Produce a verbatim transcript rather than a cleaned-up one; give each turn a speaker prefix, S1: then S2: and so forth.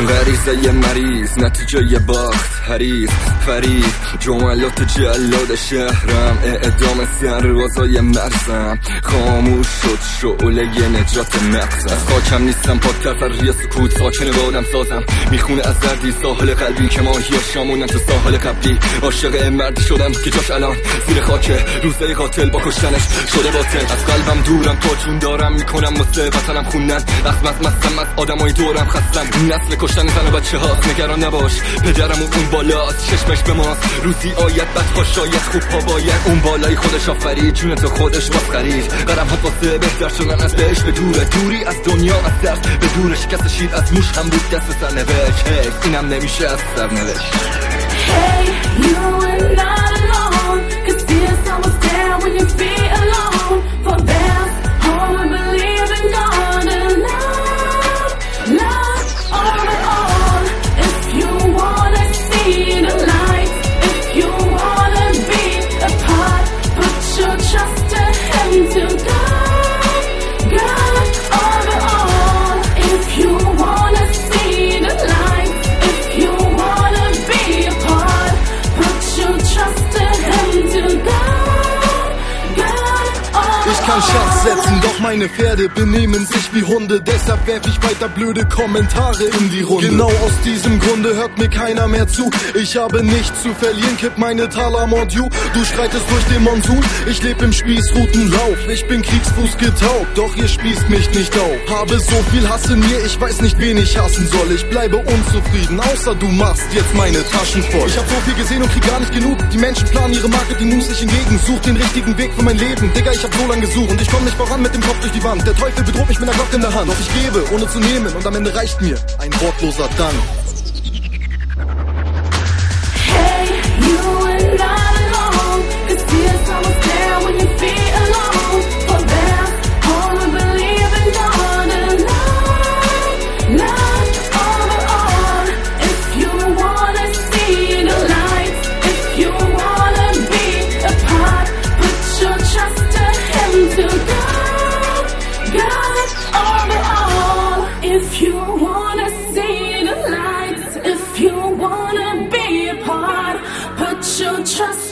S1: غریزه ی مریض نتیجه ی باخت حریص فرید جملات جلاد شهرم اعدام سربازای مرزم خاموش شد شعله ی نجات مغزم از خاکم نیستم پاکتر فرری سکوت ساکن بادم سازم میخونه از دردی ساحل قلبی که ماهی شامونن تو ساحل قبلی عاشق مردی شدم که جاش الان زیر خاکه روزای قاتل با کشتنش شده باطل از قلبم دورم تا جون دارم میکنم واسه وطنم خوندن اخم از مستم از آدمای دورم خستم نسل کشتن زن و بچه هاست نگران نباش پدرم اون بالاست چشمش به ماست روزی آید بدها شاید خوب ها باید اون بالای خودش آفرید جون تو خودش باز خرید قرم ها واسه بهتر شدن از بهش به دوره دوری از دنیا از درد به دورش کس شید از موش هم بود دست سر نوشت hey, اینم نمیشه از سر نوشت
S2: Hey, you are not alone cause there's someone there when you feel alone for there's all we believe in God and love, love all in all if you wanna see the light if you wanna be a part put your trust in Him to God, God all in all if you wanna see the light if you wanna be a part put your trust in Him to God, God all
S3: Ich kann Schatz setzen, doch meine Pferde benehmen sich wie Hunde. Deshalb werf ich weiter blöde Kommentare in die Runde. Genau aus diesem Grunde hört mir keiner mehr zu. Ich habe nichts zu verlieren, kipp meine Taler Mordieu. Du schreitest durch den Monsun, ich leb im Spießrutenlauf. Ich bin Kriegsfuß getaugt, doch ihr spießt mich nicht auf. Habe so viel Hass in mir, ich weiß nicht, wen ich hassen soll. Ich bleibe unzufrieden, außer du machst jetzt meine Taschen voll. Ich hab so viel gesehen und krieg gar nicht genug. Die Menschen planen ihre Marketing-Moves, ich hingegen such den richtigen Weg für mein Leben. Digga, ich hab so lange gesucht und ich komm nicht voran mit dem Kopf durch die Wand. Der Teufel bedroht mich mit einer Glocke in der Hand. Doch ich gebe, ohne zu nehmen und am Ende reicht mir ein wortloser Dank.
S2: Hey, you are not alone cause there's someone there when you feel alone for there's all we believe in God and love, love all in all if you wanna see the light if you wanna be a part put your trust in Him to God, God all in all if you wanna see the light if you wanna be a part put your trust